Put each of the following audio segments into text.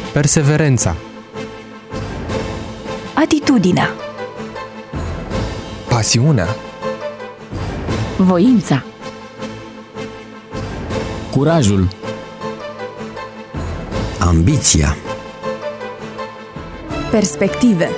Perseverența. Atitudinea. Pasiunea. Voința. Curajul. Ambiția. Perspective.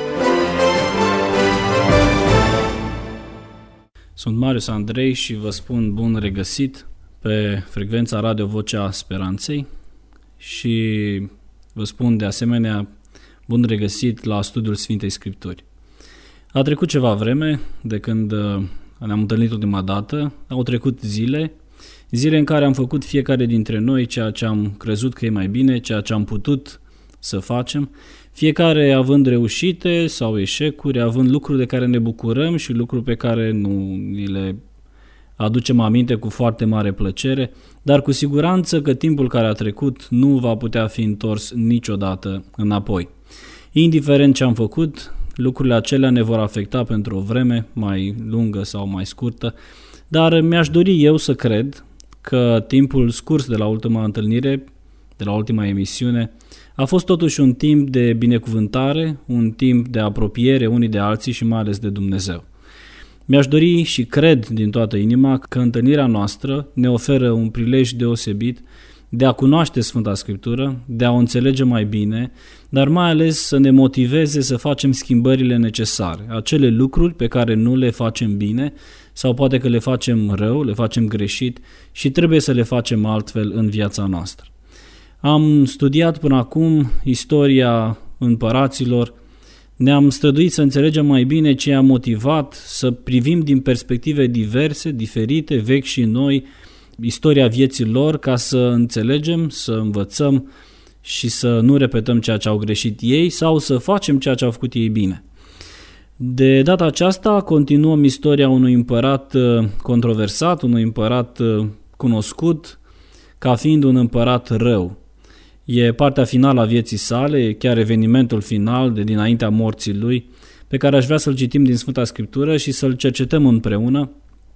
Sunt Marius Andrei și vă spun bun regăsit pe frecvența Radio Vocea Speranței și vă spun de asemenea bun regăsit la studiul Sfintei Scripturi. A trecut ceva vreme de când ne-am întâlnit ultima dată, au trecut zile în care am făcut fiecare dintre noi ceea ce am crezut că e mai bine, ceea ce am putut să facem, fiecare având reușite sau eșecuri, având lucruri de care ne bucurăm și lucruri pe care nu ni le aducem aminte cu foarte mare plăcere, dar cu siguranță că timpul care a trecut nu va putea fi întors niciodată înapoi. Indiferent ce am făcut, lucrurile acelea ne vor afecta pentru o vreme mai lungă sau mai scurtă, dar mi-aș dori eu să cred că timpul scurs de la ultima întâlnire, de la ultima emisiune, a fost totuși un timp de binecuvântare, un timp de apropiere unii de alții și mai ales de Dumnezeu. Mi-aș dori și cred din toată inima că întâlnirea noastră ne oferă un prilej deosebit de a cunoaște Sfânta Scriptură, de a o înțelege mai bine, dar mai ales să ne motiveze să facem schimbările necesare, acele lucruri pe care nu le facem bine sau poate că le facem rău, le facem greșit și trebuie să le facem altfel în viața noastră. Am studiat până acum istoria împăraților, ne-am străduit să înțelegem mai bine ce a motivat, să privim din perspective diverse, diferite, vechi și noi, istoria vieții lor, ca să înțelegem, să învățăm și să nu repetăm ceea ce au greșit ei sau să facem ceea ce au făcut ei bine. De data aceasta continuăm istoria unui împărat controversat, unui împărat cunoscut ca fiind un împărat rău. E partea finală a vieții sale, e chiar evenimentul final de dinaintea morții lui, pe care aș vrea să-l citim din Sfânta Scriptură și să-l cercetăm împreună,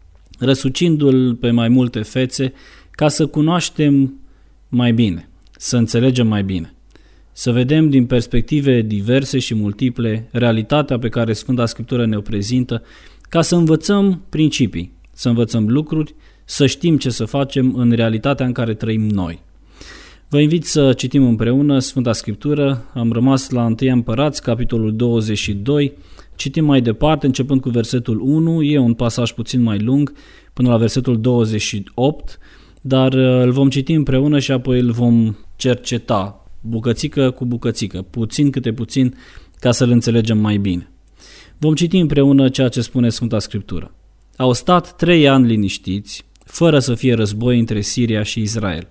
răsucindu-l pe mai multe fețe, ca să cunoaștem mai bine, să înțelegem mai bine, să vedem din perspective diverse și multiple realitatea pe care Sfânta Scriptură ne-o prezintă, ca să învățăm principii, să învățăm lucruri, să știm ce să facem în realitatea în care trăim noi. Vă invit să citim împreună Sfânta Scriptură. Am rămas la 1 Împărați, capitolul 22. Citim mai departe, începând cu versetul 1. E un pasaj puțin mai lung, până la versetul 28, dar îl vom citi împreună și apoi îl vom cerceta, bucățică cu bucățică, puțin câte puțin, ca să-l înțelegem mai bine. Vom citi împreună ceea ce spune Sfânta Scriptură. Au stat 3 ani liniștiți, fără să fie război între Siria și Israel.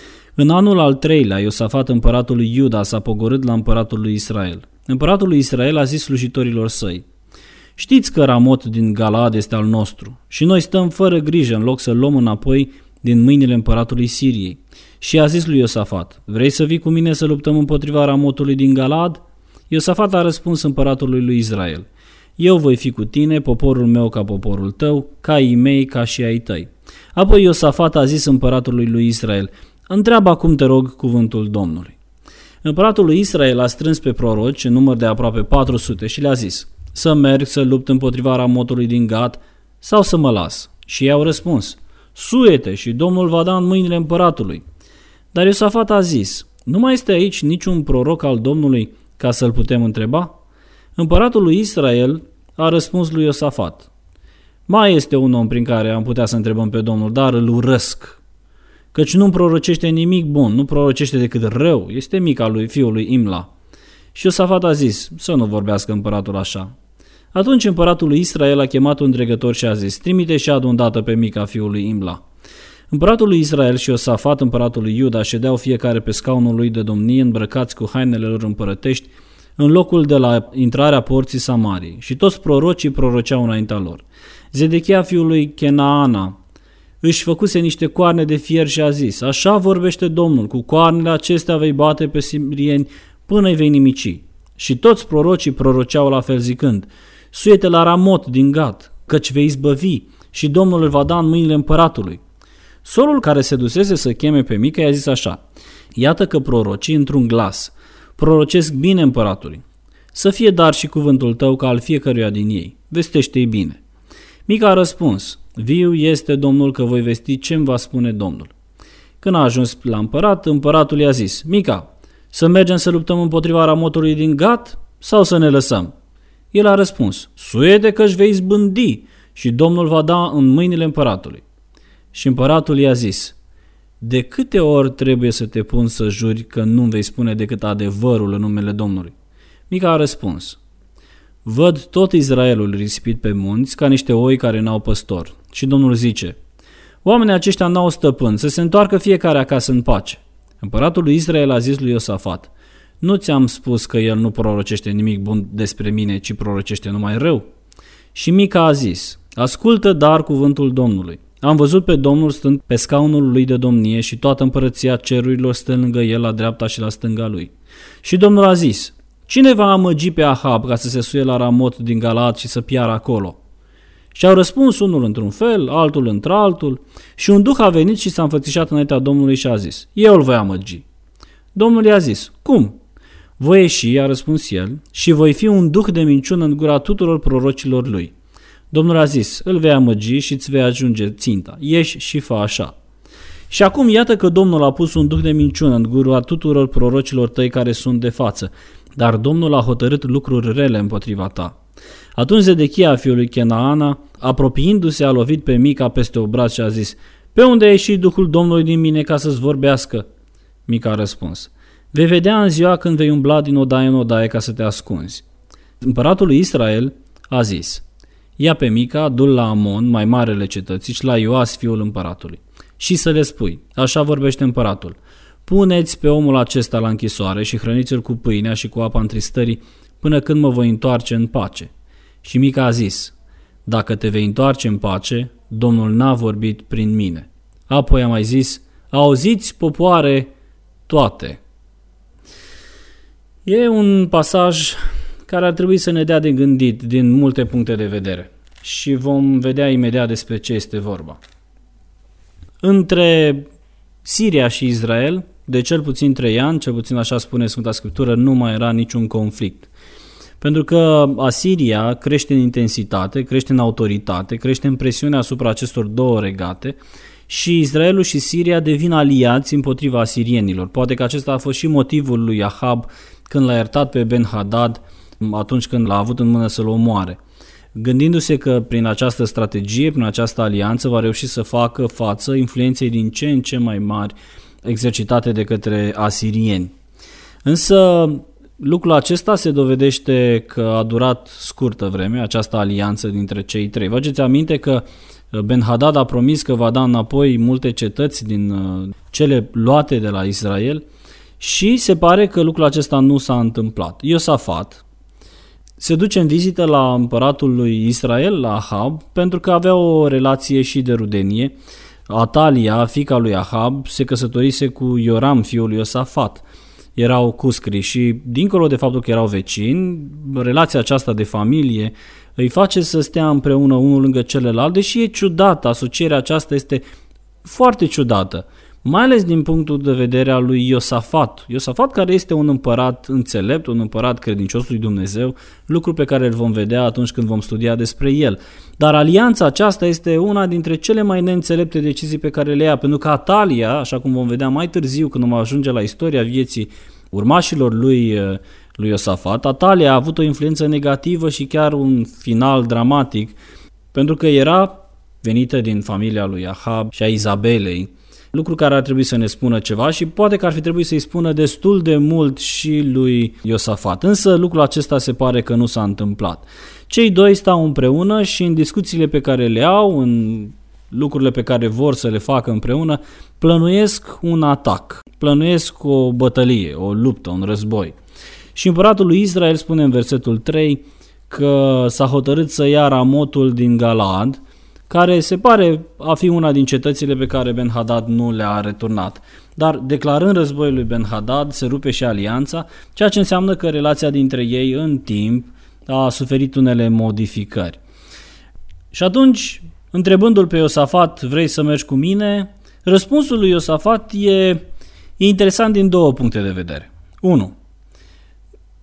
În anul al 3-lea, Iosafat, împăratul lui Iuda, s-a pogorât la împăratul lui Israel. Împăratul lui Israel a zis slujitorilor săi: știți că Ramot din Galaad este al nostru și noi stăm fără grijă în loc să luăm înapoi din mâinile împăratului Siriei. Și a zis lui Iosafat: vrei să vii cu mine să luptăm împotriva Ramotului din Galaad? Iosafat a răspuns împăratului lui Israel: eu voi fi cu tine, poporul meu ca poporul tău, caii mei ca și ai tăi. Apoi Iosafat a zis împăratului lui Israel: întreabă acum, te rog, cuvântul Domnului. Împăratul lui Israel a strâns pe proroci în număr de aproape 400 și le-a zis: să merg să lupt împotriva Ramotului din Gad sau să mă las? Și ei au răspuns: suie-te și Domnul va da în mâinile împăratului. Dar Iosafat a zis: nu mai este aici niciun proroc al Domnului ca să-l putem întreba? Împăratul lui Israel a răspuns lui Iosafat: mai este un om prin care am putea să întrebăm pe Domnul, dar îl urăsc, căci nu prorocește nimic bun, nu prorocește decât rău, este mica lui fiul lui Imla. Și Iosafat a zis: să nu vorbească împăratul așa. Atunci împăratul lui Israel a chemat un dregător și a zis: trimite și adu îndată pe mica fiul lui Imla. Împăratul lui Israel și Iosafat, împăratul lui Iuda, ședeau fiecare pe scaunul lui de domnie, îmbrăcați cu hainele lor împărătești, în locul de la intrarea porții Samariei, și toți prorocii proroceau înaintea lor. Zedechia fiul lui Kenaana își făcuse niște coarne de fier și a zis: așa vorbește Domnul, cu coarnele acestea vei bate pe sirieni până îi vei nimici. Și toți prorocii proroceau la fel zicând: suie-te la Ramot din Gad, căci vei izbăvi și Domnul îl va da în mâinile împăratului. Solul, care se dusese să cheme pe Mica, i-a zis așa: iată că prorocii într-un glas prorocesc bine împăratului. Să fie dar și cuvântul tău ca al fiecăruia din ei. Vestește-i bine. Mica a răspuns, viu este Domnul că voi vesti ce-mi va spune Domnul. Când a ajuns la împărat, împăratul i-a zis, Mica, să mergem să luptăm împotriva Ramotului din Gat sau să ne lăsăm? El a răspuns, suiete că își vei izbândi și Domnul va da în mâinile împăratului. Și împăratul i-a zis, de câte ori trebuie să te pun să juri că nu-mi vei spune decât adevărul în numele Domnului? Mica a răspuns, văd tot Israelul risipit pe munți ca niște oi care n-au păstor. Și Domnul zice, oamenii aceștia n-au stăpân, să se întoarcă fiecare acasă în pace. Împăratul lui Israel a zis lui Iosafat, nu ți-am spus că el nu prorocește nimic bun despre mine, ci prorocește numai rău? Și Mica a zis, ascultă dar cuvântul Domnului. Am văzut pe Domnul stând pe scaunul lui de domnie și toată împărăția cerurilor stă lângă el la dreapta și la stânga lui. Și Domnul a zis, cine va amăgi pe Ahab ca să se suie la Ramot din Galaad și să piară acolo? Și au răspuns unul într-un fel, altul într-altul și un duh a venit și s-a înfățișat înaintea Domnului și a zis, eu îl voi amăgi. Domnul i-a zis, cum? Voi ieși, a răspuns el, și voi fi un duh de minciună în gura tuturor prorocilor lui. Domnul a zis, îl vei amăgi și îți vei ajunge ținta, ieși și fă așa. Și acum iată că Domnul a pus un duh de minciună în gura tuturor prorocilor tăi care sunt de față, dar Domnul a hotărât lucruri rele împotriva ta. Atunci Zedechia, fiul lui Chenaana, apropiindu-se, a lovit pe Mica peste obraz și a zis, pe unde a ieșit Duhul Domnului din mine ca să-ți vorbească? Mica a răspuns, vei vedea în ziua când vei umbla din odaie în odaie ca să te ascunzi. Împăratul lui Israel a zis, ia pe Mica, du-l la Amon, mai marele cetății, și la Ioas, fiul împăratului, și să le spui, așa vorbește împăratul, puneți pe omul acesta la închisoare și hrăniți-l cu pâinea și cu apa întristării până când mă voi întoarce în pace. Și Mica a zis, dacă te vei întoarce în pace, Domnul n-a vorbit prin mine. Apoi a mai zis, auziți popoare toate. E un pasaj care ar trebui să ne dea de gândit din multe puncte de vedere și vom vedea imediat despre ce este vorba. Între Siria și Israel, de cel puțin 3 ani, cel puțin așa spune Sfânta Scriptură, nu mai era niciun conflict. Pentru că Asiria crește în intensitate, crește în autoritate, crește în presiune asupra acestor două regate și Israelul și Siria devin aliați împotriva asirienilor. Poate că acesta a fost și motivul lui Ahab când l-a iertat pe Ben-Hadad atunci când l-a avut în mână să-l omoare. Gândindu-se că prin această strategie, prin această alianță, va reuși să facă față influenței din ce în ce mai mari exercitate de către asirieni. Însă lucrul acesta se dovedește că a durat scurtă vreme, această alianță dintre cei trei. Vă aduceți aminte că Ben-Hadad a promis că va da înapoi multe cetăți din cele luate de la Israel și se pare că lucrul acesta nu s-a întâmplat. Iosafat se duce în vizită la împăratul lui Israel, la Ahab, pentru că avea o relație și de rudenie. Atalia, fiica lui Ahab, se căsătorise cu Ioram, fiul lui Iosafat. Erau cuscri și, dincolo de faptul că erau vecini, relația aceasta de familie îi face să stea împreună unul lângă celălalt, deși e ciudată, asocierea aceasta este foarte ciudată, mai ales din punctul de vedere al lui Iosafat. Iosafat care este un împărat înțelept, un împărat credincios lui Dumnezeu, lucru pe care îl vom vedea atunci când vom studia despre el. Dar alianța aceasta este una dintre cele mai neînțelepte decizii pe care le ia, pentru că Atalia, așa cum vom vedea mai târziu când vom ajunge la istoria vieții urmașilor lui Iosafat, Atalia a avut o influență negativă și chiar un final dramatic, pentru că era venită din familia lui Ahab și a Izabelei, lucru care ar trebui să ne spună ceva și poate că ar fi trebuit să-i spună destul de mult și lui Iosafat. Însă lucrul acesta se pare că nu s-a întâmplat. Cei doi stau împreună și în discuțiile pe care le au, în lucrurile pe care vor să le facă împreună, plănuiesc un atac, plănuiesc o bătălie, o luptă, un război. Și împăratul lui Israel spune în versetul 3 că s-a hotărât să ia Ramotul din Galaad, care se pare a fi una din cetățile pe care Ben-Hadad nu le-a returnat. Dar declarând războiul lui Ben-Hadad, se rupe și alianța, ceea ce înseamnă că relația dintre ei în timp a suferit unele modificări. Și atunci, întrebându-l pe Iosafat, vrei să mergi cu mine? Răspunsul lui Iosafat e interesant din două puncte de vedere. 1.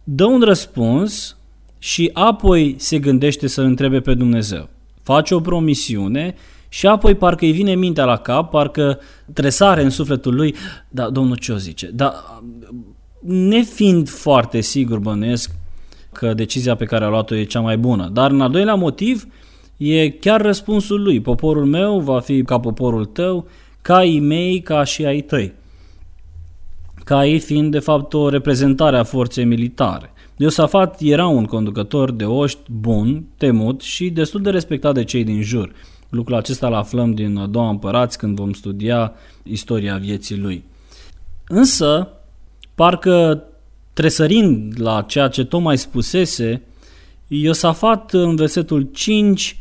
dă un răspuns și apoi se gândește să-L întrebe pe Dumnezeu. Face o promisiune și apoi parcă îi vine mintea la cap, parcă tresare în sufletul lui, da, Domnul ce o zice? Da, nefiind foarte sigur, bănuiesc că decizia pe care a luat-o e cea mai bună. Dar în al doilea motiv e chiar răspunsul lui. Poporul meu va fi ca poporul tău, caii mei ca și ai tăi. Caii fiind de fapt o reprezentare a forței militare. Iosafat era un conducător de oști bun, temut și destul de respectat de cei din jur. Lucrul acesta îl aflăm din a doua Împărați când vom studia istoria vieții lui. Însă, parcă tresărind la ceea ce tocmai spusese, Iosafat în versetul 5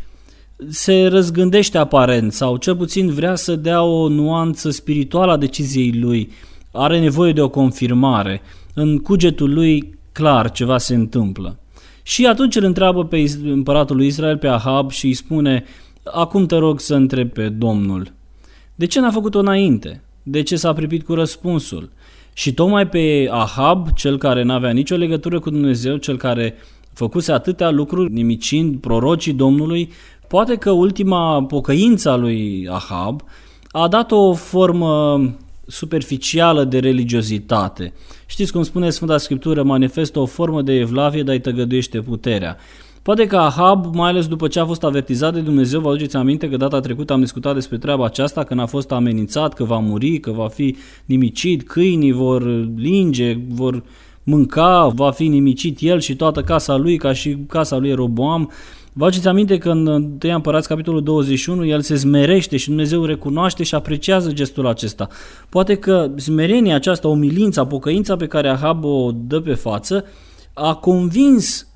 se răzgândește aparent sau cel puțin vrea să dea o nuanță spirituală a deciziei lui, are nevoie de o confirmare. În cugetul lui clar ceva se întâmplă. Și atunci îl întreabă pe împăratul lui Israel, pe Ahab, și îi spune: acum te rog să întrebi pe Domnul. De ce n-a făcut-o înainte? De ce s-a pripit cu răspunsul? Și tocmai pe Ahab, cel care n-avea nicio legătură cu Dumnezeu, cel care făcuse atâtea lucruri nimicind prorocii Domnului, poate că ultima pocăință a lui Ahab a dat o formă superficială de religiozitate. Știți cum spune Sfânta Scriptură, manifestă o formă de evlavie, dar îi tăgăduiește puterea. Poate că Ahab, mai ales după ce a fost avertizat de Dumnezeu, vă aduceți aminte că data trecută am discutat despre treaba aceasta, când a fost amenințat că va muri, că va fi nimicit, câinii vor linge, vor mânca, va fi nimicit el și toată casa lui, ca și casa lui Roboam. Vă aduceți aminte că în 1 Împărați, capitolul 21, el se smerește și Dumnezeu recunoaște și apreciază gestul acesta. Poate că smerenia aceasta, umilința, pocăința pe care Ahab o dă pe față, a convins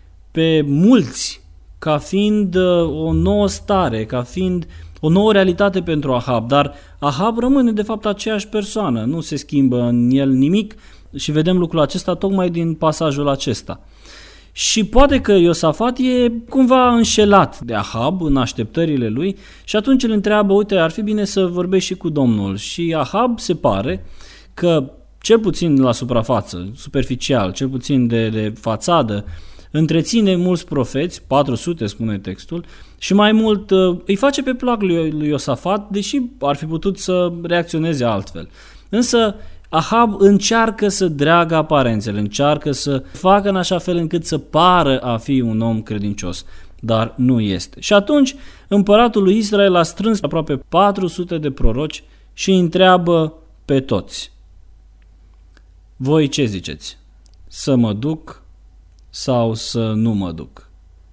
pe mulți ca fiind o nouă stare, ca fiind o nouă realitate pentru Ahab, dar Ahab rămâne de fapt aceeași persoană, nu se schimbă în el nimic și vedem lucrul acesta tocmai din pasajul acesta. Și poate că Iosafat e cumva înșelat de Ahab în așteptările lui și atunci îl întreabă: uite, ar fi bine să vorbești și cu Domnul. Și Ahab se pare că, cel puțin la suprafață, superficial, cel puțin de fațadă, întreține mulți profeți, 400 spune textul, și mai mult îi face pe plac lui Iosafat, deși ar fi putut să reacționeze altfel. Însă Ahab încearcă să dreagă aparențele, încearcă să facă în așa fel încât să pară a fi un om credincios, dar nu este. Și atunci împăratul lui Israel a strâns aproape 400 de proroci și îi întreabă pe toți: voi ce ziceți? Să mă duc sau să nu mă duc?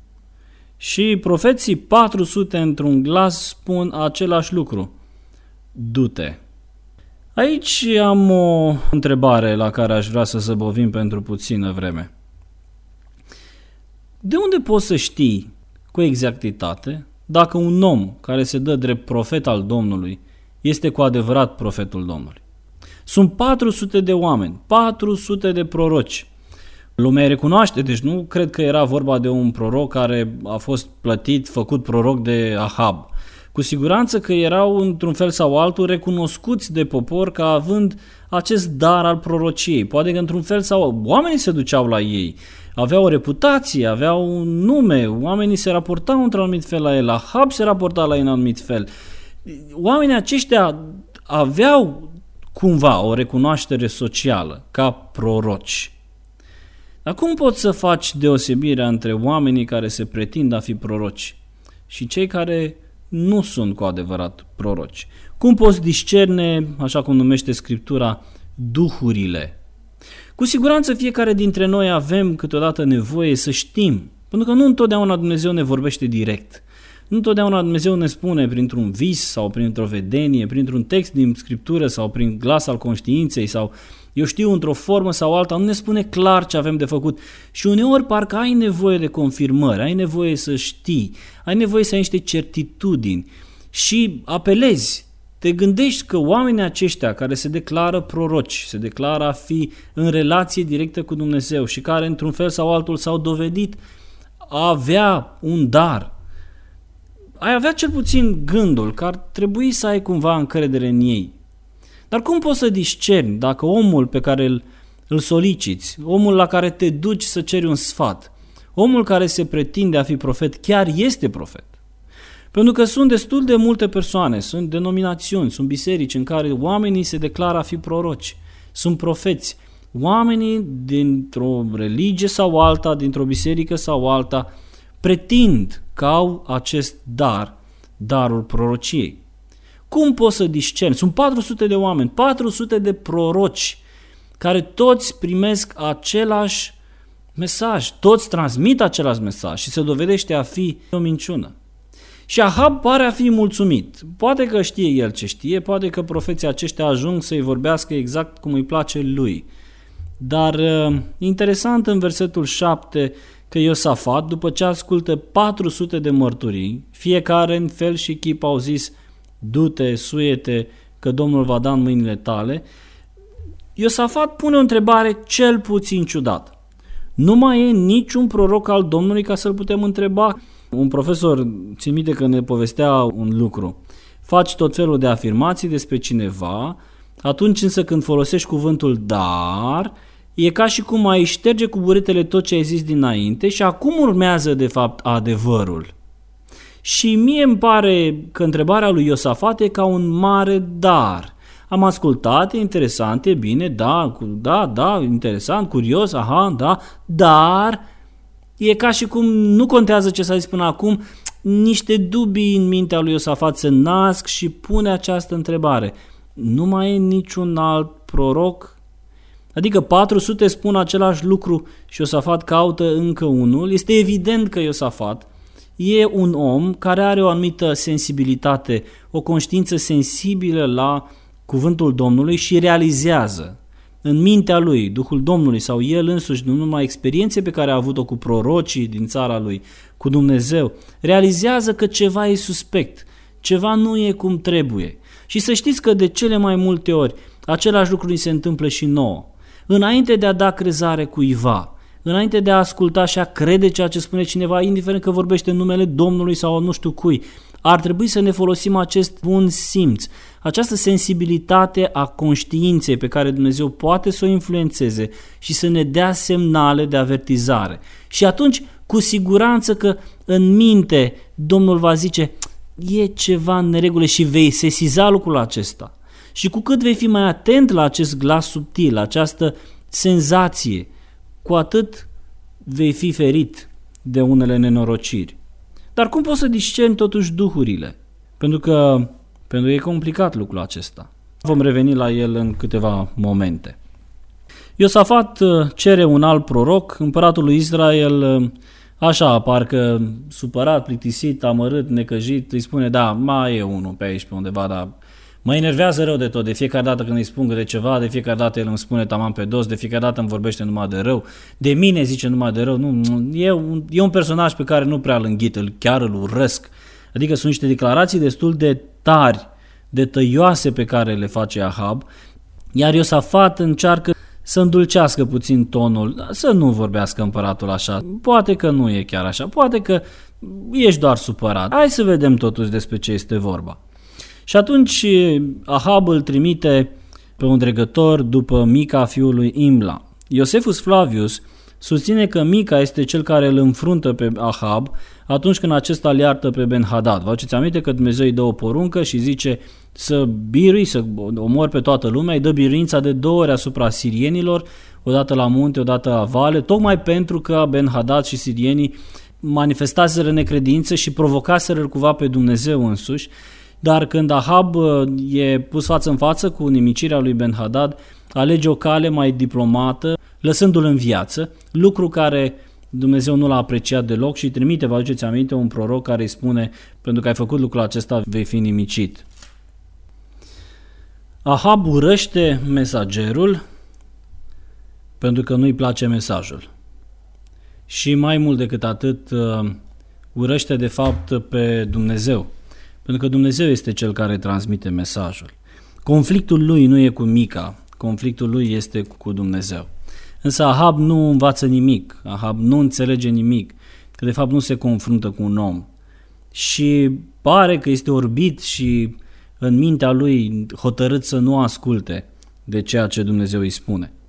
Și profeții 400 într-un glas spun același lucru: du-te. Aici am o întrebare la care aș vrea să zăbovim pentru puțină vreme. De unde poți să știi cu exactitate dacă un om care se dă drept profet al Domnului este cu adevărat profetul Domnului? Sunt 400 de oameni, 400 de proroci. Lumea recunoaște, deci nu cred că era vorba de un proroc care a fost plătit, făcut proroc de Ahab. Cu siguranță că erau într-un fel sau altul recunoscuți de popor ca având acest dar al prorociei. Poate că într-un fel sau oamenii se duceau la ei, aveau o reputație, aveau un nume, oamenii se raportau într-un anumit fel la el, Ahab se raporta la ei în anumit fel. Oamenii aceștia aveau cumva o recunoaștere socială ca proroci. Dar cum poți să faci deosebirea între oamenii care se pretind a fi proroci și cei care nu sunt cu adevărat proroci? Cum poți discerne, așa cum numește Scriptura, duhurile? Cu siguranță fiecare dintre noi avem câteodată nevoie să știm, pentru că nu întotdeauna Dumnezeu ne vorbește direct. Nu întotdeauna Dumnezeu ne spune printr-un vis sau printr-o vedenie, printr-un text din Scriptură sau prin glas al conștiinței sau, eu știu, într-o formă sau alta, nu ne spune clar ce avem de făcut. Și uneori parcă ai nevoie de confirmări, ai nevoie să știi, ai nevoie să ai niște certitudini și apelezi. Te gândești că oamenii aceștia care se declară proroci, se declară a fi în relație directă cu Dumnezeu și care într-un fel sau altul s-au dovedit a avea un dar, ai avea cel puțin gândul că ar trebui să ai cumva încredere în ei. Dar cum poți să discerni dacă omul pe care îl îl soliciți, omul la care te duci să ceri un sfat, omul care se pretinde a fi profet, chiar este profet. Pentru că sunt destul de multe persoane, sunt denominațiuni, sunt biserici în care oamenii se declară a fi proroci, sunt profeți. Oamenii dintr-o religie sau alta, dintr-o biserică sau alta, pretind că au acest dar, darul prorociei. Cum poți să discerni? Sunt 400 de oameni, 400 de proroci care toți primesc același mesaj, toți transmit același mesaj și se dovedește a fi o minciună. Și Ahab pare a fi mulțumit. Poate că știe el ce știe, poate că profeții aceștia ajung să-i vorbească exact cum îi place lui. Dar interesant în versetul 7 că Iosafat, după ce ascultă 400 de mărturii, fiecare în fel și chip au zis: du-te, suie-te, că Domnul va da în mâinile tale, Iosafat pune o întrebare cel puțin ciudată. Nu mai e niciun proroc al Domnului ca să-l putem întreba? Un profesor, țin minte că ne povestea un lucru. Faci tot felul de afirmații despre cineva, atunci însă când folosești cuvântul dar, e ca și cum ai șterge cu buretele tot ce ai zis dinainte și acum urmează de fapt adevărul. Și mie îmi pare că întrebarea lui Iosafat e ca un mare dar. Am ascultat, e interesant, e bine, da, interesant, curios, aha, da, dar e ca și cum nu contează ce s-a zis până acum, niște dubii în mintea lui Iosafat se nasc și pune această întrebare. Nu mai e niciun alt proroc? Adică 400 spun același lucru și Iosafat caută încă unul. Este evident că Iosafat e un om care are o anumită sensibilitate, o conștiință sensibilă la cuvântul Domnului și realizează în mintea lui, Duhul Domnului sau el însuși, nu numai experiențe pe care a avut-o cu prorocii din țara lui, cu Dumnezeu, realizează că ceva e suspect, ceva nu e cum trebuie. Și să știți că de cele mai multe ori același lucru ni se întâmplă și nouă. Înainte de a da crezare cuiva, înainte de a asculta și a crede ceea ce spune cineva, indiferent că vorbește în numele Domnului sau nu știu cui, ar trebui să ne folosim acest bun simț, această sensibilitate a conștiinței pe care Dumnezeu poate să o influențeze și să ne dea semnale de avertizare. Și atunci, cu siguranță că în minte Domnul va zice: e ceva în neregulă și vei sesiza lucrul acesta. Și cu cât vei fi mai atent la acest glas subtil, la această senzație, cu atât vei fi ferit de unele nenorociri. Dar cum poți să discerni totuși duhurile? Pentru că e complicat lucrul acesta. Vom reveni la el în câteva momente. Iosafat cere un alt proroc, împăratul lui Israel, așa, parcă supărat, plictisit, amărât, necăjit, îi spune: da, mai e unul pe aici, pe undeva, dar mă enervează rău de tot, de fiecare dată când îi spun de ceva, de fiecare dată el îmi spune taman pe dos, de fiecare dată îmi vorbește numai de rău, de mine zice numai de rău, e un personaj pe care nu prea îl înghit, chiar îl urăsc. Adică sunt niște declarații destul de tari, de tăioase pe care le face Ahab, iar Iosafat încearcă să îndulcească puțin tonul, să nu vorbească împăratul așa, poate că nu e chiar așa, poate că ești doar supărat, hai să vedem totuși despre ce este vorba. Și atunci Ahab îl trimite pe un dregător după Mica, fiul lui Imla. Iosefus Flavius susține că Mica este cel care îl înfruntă pe Ahab atunci când acesta îl iartă pe Ben-Hadad. Vă aduceți aminte că Dumnezeu îi dă o poruncă și zice să birui, să omori pe toată lumea, îi dă biruința de 2 ori asupra sirienilor, odată la munte, odată la vale, tocmai pentru că Ben-Hadad și sirienii manifestaseră necredință și provocaseră cumva pe Dumnezeu însuși. Dar când Ahab e pus față în față cu nimicirea lui Ben-Hadad, alege o cale mai diplomată, lăsându-l în viață, lucru care Dumnezeu nu l-a apreciat deloc și trimite, vă aduceți aminte, un proroc care îi spune: pentru că ai făcut lucrul acesta, vei fi nimicit. Ahab urăște mesagerul pentru că nu-i place mesajul. Și mai mult decât atât, urăște de fapt pe Dumnezeu. Pentru că Dumnezeu este cel care transmite mesajul. Conflictul lui nu e cu Mica, conflictul lui este cu Dumnezeu. Însă Ahab nu învață nimic, Ahab nu înțelege nimic, că de fapt nu se confruntă cu un om. Și pare că este orbit și în mintea lui hotărât să nu asculte de ceea ce Dumnezeu îi spune.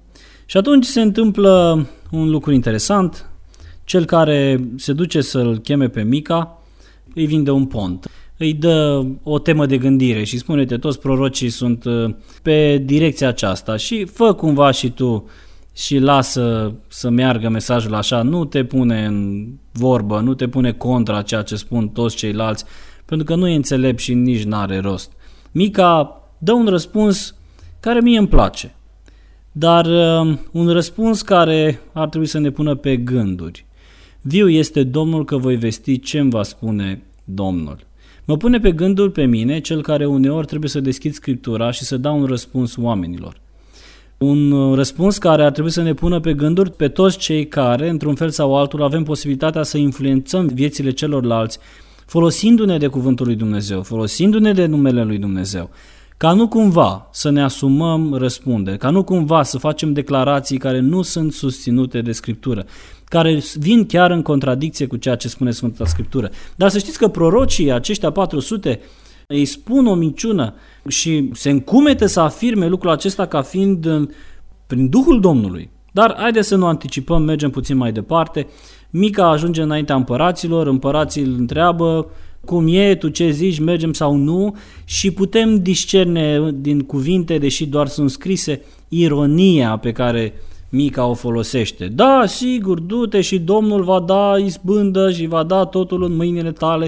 Și atunci se întâmplă un lucru interesant. Cel care se duce să-l cheme pe Mica îi vinde un pont. Îi dă o temă de gândire și spune: toți prorocii sunt pe direcția aceasta și fă cumva și tu și lasă să meargă mesajul așa, nu te pune în vorbă, nu te pune contra ceea ce spun toți ceilalți, pentru că nu e înțelept și nici n-are rost. Mica dă un răspuns care mie îmi place, dar un răspuns care ar trebui să ne pună pe gânduri. Viu este Domnul că voi vesti ce-mi va spune Domnul. Mă pune pe gânduri pe mine, cel care uneori trebuie să deschid Scriptura și să dau un răspuns oamenilor. Un răspuns care ar trebui să ne pună pe gânduri pe toți cei care, într-un fel sau altul, avem posibilitatea să influențăm viețile celorlalți, folosindu-ne de cuvântul lui Dumnezeu, folosindu-ne de numele lui Dumnezeu, ca nu cumva să ne asumăm răspundere, ca nu cumva să facem declarații care nu sunt susținute de Scriptură, care vin chiar în contradicție cu ceea ce spune Sfânta Scriptură. Dar să știți că prorocii, aceștia 400, îi spun o minciună și se încumete să afirme lucrul acesta ca fiind prin Duhul Domnului. Dar haideți să nu anticipăm, mergem puțin mai departe. Mica ajunge înaintea împăraților, împărații îl întreabă: cum e, tu ce zici, mergem sau nu? Și putem discerne din cuvinte, deși doar sunt scrise, ironia pe care Mica o folosește. Da, sigur, du-te și Domnul va da izbândă și va da totul în mâinile tale.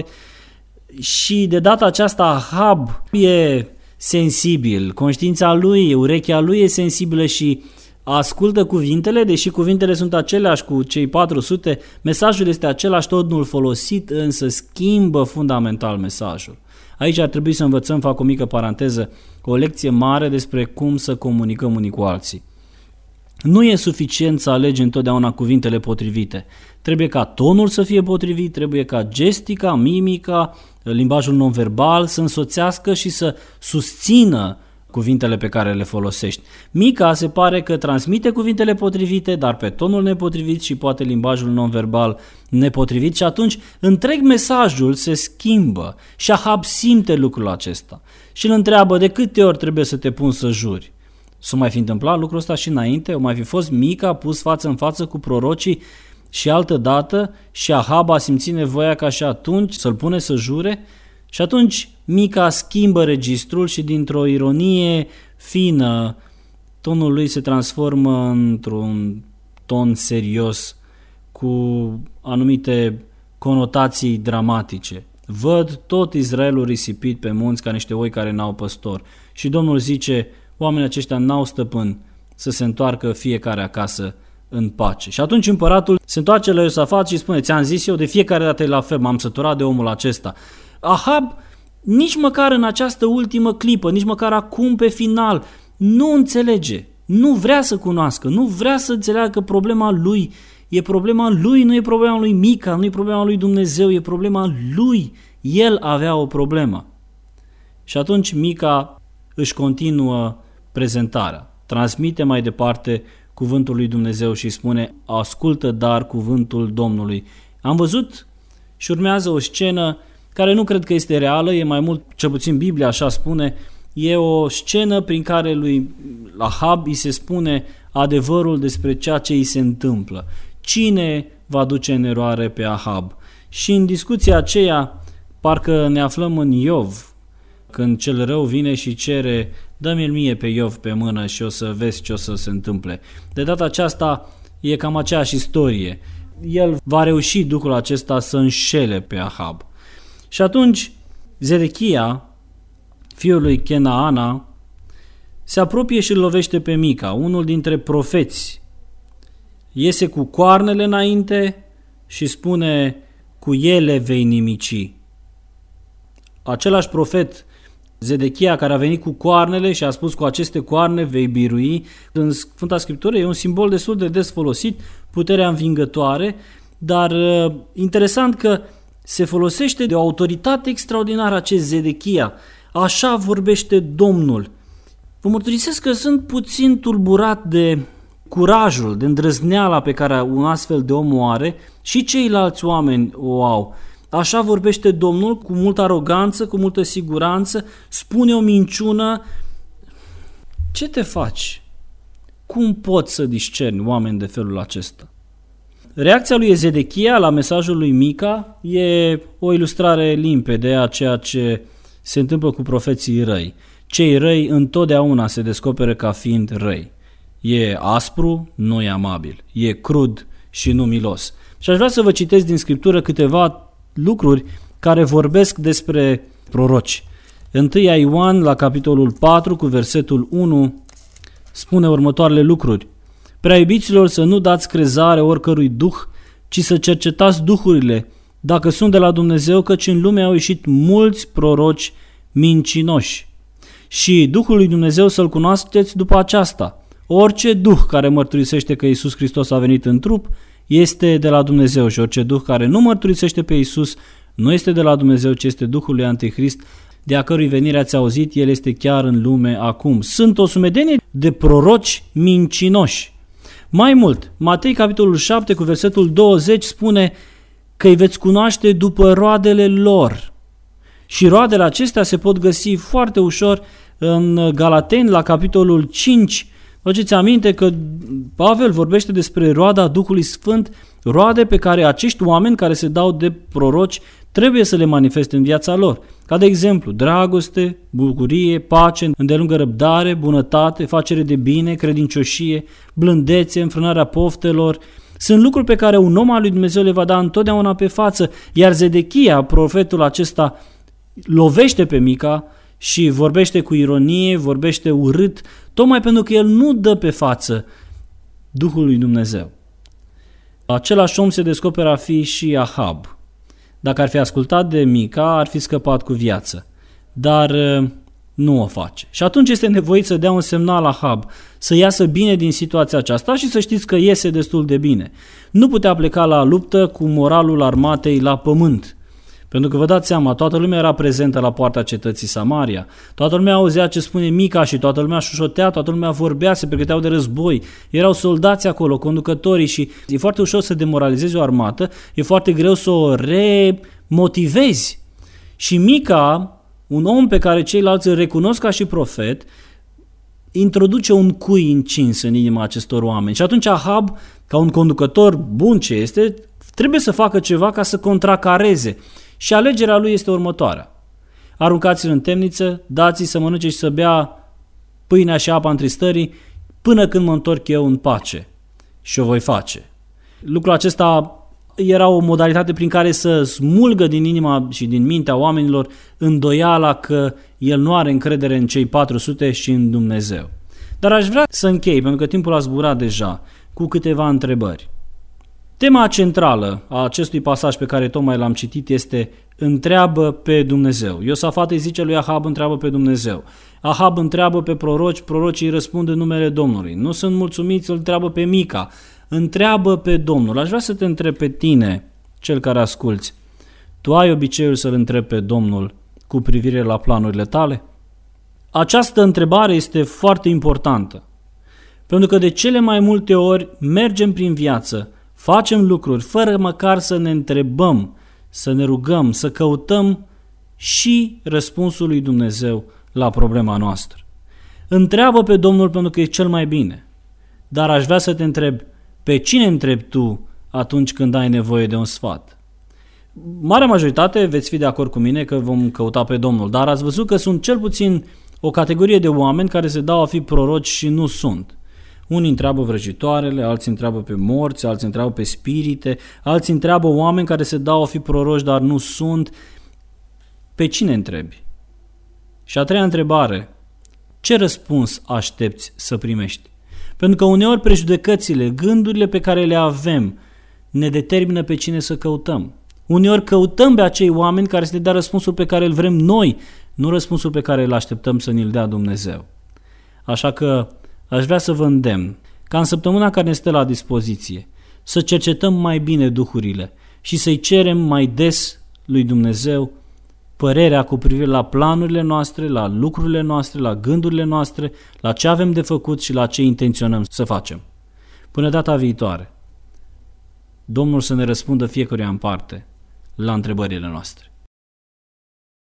Și de data aceasta Ahab e sensibil, conștiința lui, urechea lui e sensibilă și ascultă cuvintele, deși cuvintele sunt aceleași cu cei 400, mesajul este același, Domnul folosit, însă schimbă fundamental mesajul. Aici ar trebui să învățăm, fac o mică paranteză, o lecție mare despre cum să comunicăm unii cu alții. Nu e suficient să alegi întotdeauna cuvintele potrivite. Trebuie ca tonul să fie potrivit, trebuie ca gestica, mimica, limbajul non-verbal să însoțească și să susțină cuvintele pe care le folosești. Mica se pare că transmite cuvintele potrivite, dar pe tonul nepotrivit și poate limbajul non-verbal nepotrivit și atunci întreg mesajul se schimbă și Ahab simte lucrul acesta și îl întreabă: de câte ori trebuie să te pun să juri? S-a mai fi întâmplat lucrul ăsta și înainte? O mai fi fost Mica pus față în față cu prorocii și altă dată și Ahab a simțit nevoia ca și atunci să-l pune să jure? Și atunci Mica schimbă registrul și dintr-o ironie fină tonul lui se transformă într-un ton serios cu anumite conotații dramatice. Văd tot Israelul risipit pe munți ca niște oi care n-au păstor. Și Domnul zice: oamenii aceștia n-au stăpân, să se întoarcă fiecare acasă în pace. Și atunci împăratul se întoarce la Iosafat și spune: ți-am zis eu, de fiecare dată e la fel, m-am săturat de omul acesta. Ahab nici măcar în această ultimă clipă, nici măcar acum pe final, nu înțelege, nu vrea să cunoască, nu vrea să înțeleagă că problema lui e problema lui, nu e problema lui Mica, nu e problema lui Dumnezeu, e problema lui. El avea o problemă. Și atunci Mica își continuă prezentarea, transmite mai departe cuvântul lui Dumnezeu și spune: ascultă dar cuvântul Domnului. Am văzut și urmează o scenă care nu cred că este reală, e mai mult, cel puțin Biblia așa spune, e o scenă prin care lui Ahab îi se spune adevărul despre ceea ce îi se întâmplă. Cine va duce în eroare pe Ahab? Și în discuția aceea parcă ne aflăm în Iov, când cel rău vine și cere: dă-mi-l mie pe Iov pe mână și o să vezi ce o să se întâmple. De data aceasta e cam aceeași istorie. El va reuși Duhul acesta să înșele pe Ahab. Și atunci Zedechia, fiul lui Kenaana, se apropie și îl lovește pe Mica, unul dintre profeți. Iese cu coarnele înainte și spune: cu ele vei nimici. Același profet Zedechia care a venit cu coarnele și a spus: cu aceste coarne vei birui. În Sfânta Scriptură e un simbol destul de des folosit, puterea învingătoare, dar interesant că se folosește de o autoritate extraordinară acest Zedechia. Așa vorbește Domnul. Vă mărturisesc că sunt puțin tulburat de curajul, de îndrăzneala pe care un astfel de om o are și ceilalți oameni o au. Așa vorbește Domnul cu multă aroganță, cu multă siguranță, spune o minciună. Ce te faci? Cum poți să discerni oameni de felul acesta? Reacția lui Ezedechia la mesajul lui Mica e o ilustrare limpede a ceea ce se întâmplă cu profeții răi. Cei răi întotdeauna se descoperă ca fiind răi. E aspru, nu e amabil. E crud și nu milos. Și aș vrea să vă citesc din Scriptură câteva lucruri care vorbesc despre proroci. 1 Ioan, la capitolul 4, cu versetul 1, spune următoarele lucruri. Prea iubiților, să nu dați crezare oricărui duh, ci să cercetați duhurile, dacă sunt de la Dumnezeu, căci în lume au ieșit mulți proroci mincinoși. Și Duhul lui Dumnezeu să-L cunoașteți după aceasta. Orice duh care mărturisește că Iisus Hristos a venit în trup este de la Dumnezeu și orice duh care nu mărturisește pe Iisus nu este de la Dumnezeu, ci este Duhul lui Antichrist, de a cărui venire ați auzit, el este chiar în lume acum. Sunt o sumedenie de proroci mincinoși. Mai mult, Matei capitolul 7 cu versetul 20 spune că îi veți cunoaște după roadele lor. Și roadele acestea se pot găsi foarte ușor în Galateni, la capitolul 5. Faceți aminte că Pavel vorbește despre roada Duhului Sfânt, roade pe care acești oameni care se dau de proroci trebuie să le manifeste în viața lor. Ca de exemplu, dragoste, bucurie, pace, îndelungă răbdare, bunătate, facere de bine, credincioșie, blândețe, înfrânarea poftelor. Sunt lucruri pe care un om al lui Dumnezeu le va da întotdeauna pe față, iar Zedechia, profetul acesta, lovește pe Mica și vorbește cu ironie, vorbește urât, tocmai pentru că el nu dă pe față Duhul lui Dumnezeu. Același om se descoperă a fi și Ahab. Dacă ar fi ascultat de Mica, ar fi scăpat cu viață, dar nu o face. Și atunci este nevoit să dea un semnal Ahab, să iasă bine din situația aceasta și să știți că iese destul de bine. Nu putea pleca la luptă cu moralul armatei la pământ. Pentru că vă dați seama, toată lumea era prezentă la poarta cetății Samaria, toată lumea auzea ce spune Mica și toată lumea șușotea, toată lumea vorbea, se pregăteau de război, erau soldați acolo, conducătorii și e foarte ușor să demoralizezi o armată, e foarte greu să o remotivezi. Și Mica, un om pe care ceilalți îl recunosc ca și profet, introduce un cui încins în inima acestor oameni. Și atunci Ahab, ca un conducător bun ce este, trebuie să facă ceva ca să contracareze. Și alegerea lui este următoarea. Aruncați-l în temniță, dați-i să mănânce și să bea pâinea și apa întristării până când mă întorc eu în pace. Și o voi face. Lucrul acesta era o modalitate prin care să smulgă din inima și din mintea oamenilor îndoiala că el nu are încredere în cei 400 și în Dumnezeu. Dar aș vrea să închei, pentru că timpul a zburat deja, cu câteva întrebări. Tema centrală a acestui pasaj pe care tocmai l-am citit este întreabă pe Dumnezeu. Iosafat îi zice lui Ahab, întreabă pe Dumnezeu. Ahab întreabă pe proroci, prorocii îi răspund în numele Domnului. Nu sunt mulțumiți, îl întreabă pe Mica. Întreabă pe Domnul. Aș vrea să te întreb pe tine, cel care asculți. Tu ai obiceiul să-L întrebi pe Domnul cu privire la planurile tale? Această întrebare este foarte importantă. Pentru că de cele mai multe ori mergem prin viață, facem lucruri fără măcar să ne întrebăm, să ne rugăm, să căutăm și răspunsul lui Dumnezeu la problema noastră. Întreabă pe Domnul pentru că e cel mai bine. Dar aș vrea să te întreb, pe cine întrebi tu atunci când ai nevoie de un sfat? Marea majoritate veți fi de acord cu mine că vom căuta pe Domnul, dar ați văzut că sunt cel puțin o categorie de oameni care se dau a fi proroci și nu sunt. Unii întreabă vrăjitoarele, alții întreabă pe morți, alții întreabă pe spirite, alții întreabă oameni care se dau a fi proroci, dar nu sunt. Pe cine întrebi? Și a treia întrebare, ce răspuns aștepți să primești? Pentru că uneori prejudecățile, gândurile pe care le avem ne determină pe cine să căutăm. Uneori căutăm pe acei oameni care să ne dea răspunsul pe care îl vrem noi, nu răspunsul pe care îl așteptăm să ne-l dea Dumnezeu. Așa că aș vrea să vă îndemn ca în săptămâna care ne stă la dispoziție să cercetăm mai bine duhurile și să-i cerem mai des lui Dumnezeu părerea cu privire la planurile noastre, la lucrurile noastre, la gândurile noastre, la ce avem de făcut și la ce intenționăm să facem. Până data viitoare, Domnul să ne răspundă fiecăruia în parte la întrebările noastre.